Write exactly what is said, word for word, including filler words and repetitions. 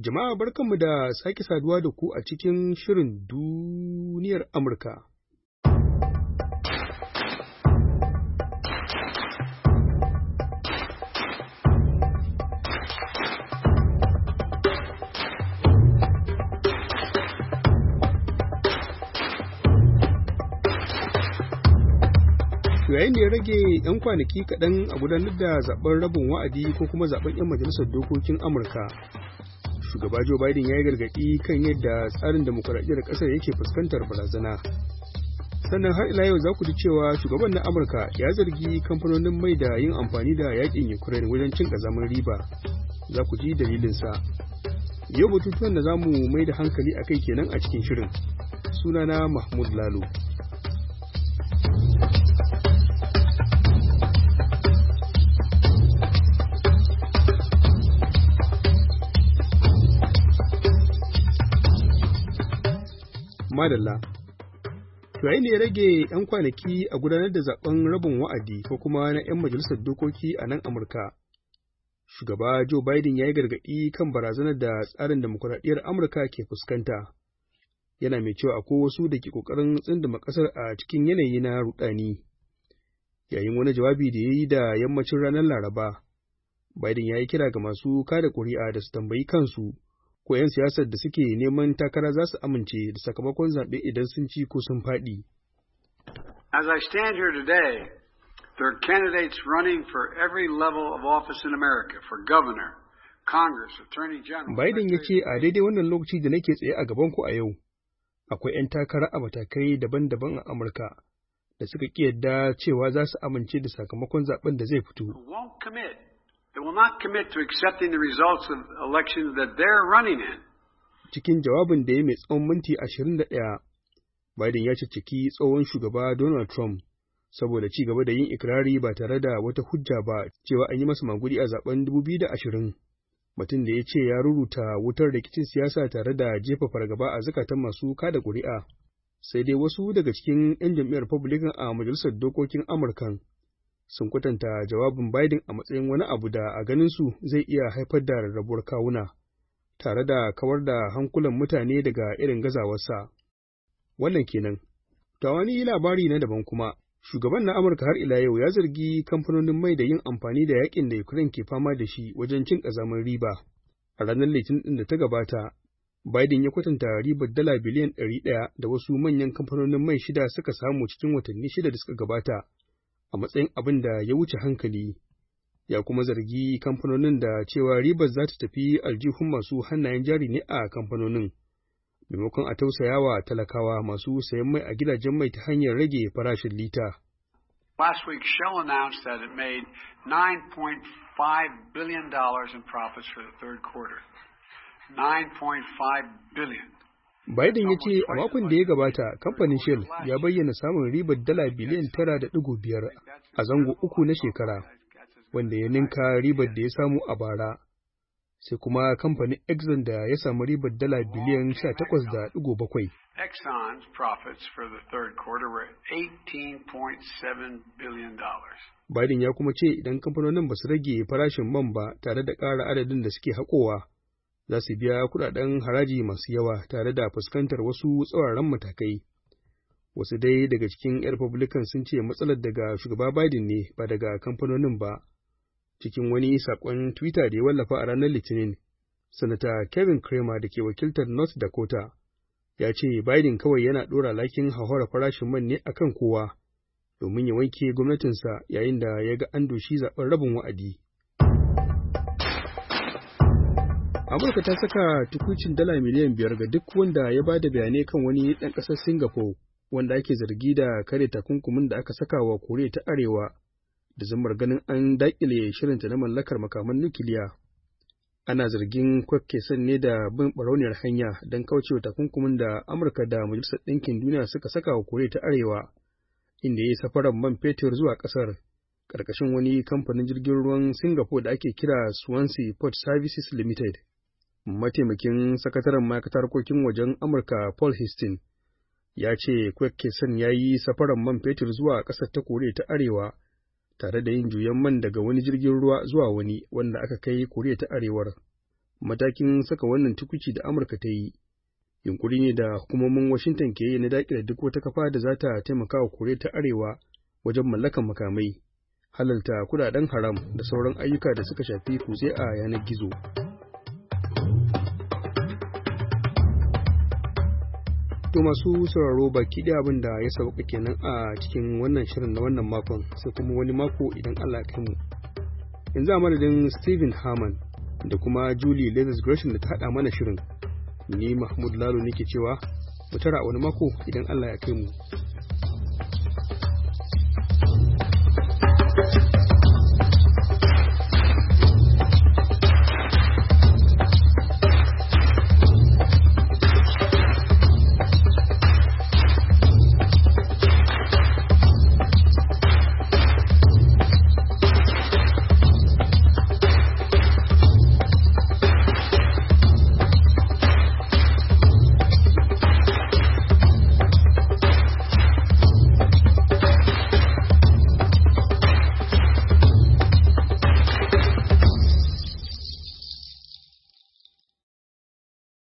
Jama'a barkanmu da sake saduwa da ku a cikin shirin duniyar Amurka. Yayin da ya rage 'yan kwanaki kaɗan a gudanar da zaɓen rabin wa'adi ko kuma zaɓen 'yan majalisar dokokin Amurka. Shugaba Joe Biden ya yi gargaɗi kan yadda tsarin demokuraɗiyyar ƙasar yake fuskantar barazana. Sannan har ila yau za ku ji cewa shugaban na Amurka ya zargi kamfanonin mai da yin amfani da yaƙin Ukraine wajen cin ƙazamin riba. Za ku ji dalilinsa. Yau batutuwan da za mu mai da hankali a kai kenan a cikin shirin. Sunana Mahmud Lalo. Madalla. To yayin da ya rage 'yan kwanaki a gudanar da zaben rabin wa'adi ko kuma na 'yan majalisar dokoki a nan Amurka, shugaba Joe Biden ya yi gargaɗi kan barazanar da tsarin demokuraɗiyyar Amurka ke fuskanta. Yana mai cewa akwai wasu da ke ƙoƙarin tsindima ƙasar a cikin yanayi na ruɗani. Yayin wani jawabi da ya yi da yammacin ranar Laraba, Biden ya yi kira ga masu kada ƙuri'a da su tambayi kansu ko 'yan siyasar da suke neman takara za su amince da sakamakon zaɓe idan sun ci ko sun faɗi. As I stand here today, there are candidates running for every level of office in America, for governor, Congress, Attorney General. Biden ya ce a daidai wannan lokaci da nake tsaye a gaban ku a yau, akwai 'yan takara a matakai daban-daban a Amurka da suka ƙi yadda cewa za su amince da sakamakon zaɓen da zai fito. They will not commit to accepting the results of elections that they're running in. Cikin jawabin da ya mai tsawon minti ashirin da ɗaya, Biden ya cicciki tsohon shugaba Donald Trump saboda ci gaba da yin ikirari ba tare da wata hujja ba cewa an yi masa magudi a zaben dubu biyu da ashirin. Mutum da ya ce ya ruruta wutar rikicin siyasa tare da jefa fargaba a zukatan masu kada ƙuri'a. Sai dai wasu daga cikin 'yan jam'iyyar Republican a Majalisar Dokokin Amurkan sun kwatanta jawabin Biden a matsayin wani abu da a ganinsu zai iya haifar da rarrabuwar kawuna, tare da kawar da hankulan mutane daga irin gazawarsa. Wannan kenan. Ta wani labari na daban kuma, shugaban na Amurka har ila yau ya zargi kamfanonin mai da yin amfani da yakin da Ukraine ke fama da shi wajen cin ƙazamin riba. A ranar Litinin ɗin da ta gabata, Biden ya kwatanta ribar dala biliyan ɗari ɗaya da wasu manyan kamfanonin mai shida suka samu cikin watanni shida da suka gabata, a matsayin abin da ya wuce hankali, ya kuma zargi kamfanonin da cewa ribar za ta tafi aljihun masu hannayen jari ne a kamfanonin, maimakon a tausayawa talakawa masu sayan mai a gidajen mai ta hanyar rage farashin lita. Last week, Shell announced that it made nine point five billion dollars in profits for the third quarter. nine point five billion dollars. Biden ya ce a makon da ya gabata kamfanin Shell ya bayyana samun ribar dala biliyan tara da ɗigo biyar a zango uku na shekara, wanda ya ninka ribar da ya samu a bara. Sai kuma kamfanin Exxon da ya samu ribar dala biliyan sha takwas da ɗigo bakwai. Exxon's profits for the third quarter were eighteen point seven billion dollars. Biden ya kuma ce idan kamfanonin ba su rage farashin man ba tare da ƙara adadin da suke haƙowa, za su biya kudaden haraji masu yawa tare da fuskantar wasu tsauraran matakai. Wasu dai daga cikin 'yan Republican sun ce matsalar daga shugaba Biden ne ba daga kamfanonin ba. Cikin wani saƙon Twitter da ya wallafa a ranar Litinin, Sanata Kevin Cramer da ke wakiltar North Dakota ya ce Biden kawai yana ɗora lakin hauhawar farashin man ne akan kowa domin ya wanke gwamnatinsa yayin da ya ga an doshi zaɓen rabin wa'adi. Amurka ta saka tukuicin dala miliyan biyar ga duk wanda ya ba da bayanai kan wani ɗan ƙasar Singapore wanda ake zargi da kare takunkumin da aka saka wa Koriya ta Arewa da zammar ganin an daƙile shirinta na mallakar makaman nukiliya. Ana zargin Kwek Kesan ne da bin barauniyar hanya don kaucewa takunkumin da Amurka da Majalisar Ɗinkin Duniya suka saka wa Koriya ta Arewa, inda ya yi safarar man fetur zuwa ƙasar ƙarƙashin wani kamfanin jirgin ruwan Singapore da ake kira Swansea Port Services Limited. Mataimakin sakataren ma'aikatar harkokin wajen Amurka Paul Hastings ya ce Kwek Kesan ya yi safarar man fetur zuwa ƙasar ta Koriya ta Arewa tare da yin juyan man daga wani jirgin ruwa zuwa wani wanda aka kai Koriya ta Arewar. Matakin saka wannan tukuci da Amurka ta yi yunkuri ne da hukumomin Washington ke yi na daƙile duk wata kafa da za ta taimaka wa Koriya ta Arewa wajen mallakan makamai, halalta kudaden haram da sauran ayyuka da suka shafi kutse a yanar gizo. To masu sauraro baki ɗaya abin da ya sauka kenan a cikin wannan shirin na wannan makon, sai kuma wani mako idan Allah ya kai mu. Yanzu a madadin Stephen Harman da kuma Julie Leathers Gresham da ta haɗa mana shirin, ni Mahmud Lalo nake cewa mu tara a wani mako idan Allah ya kai mu.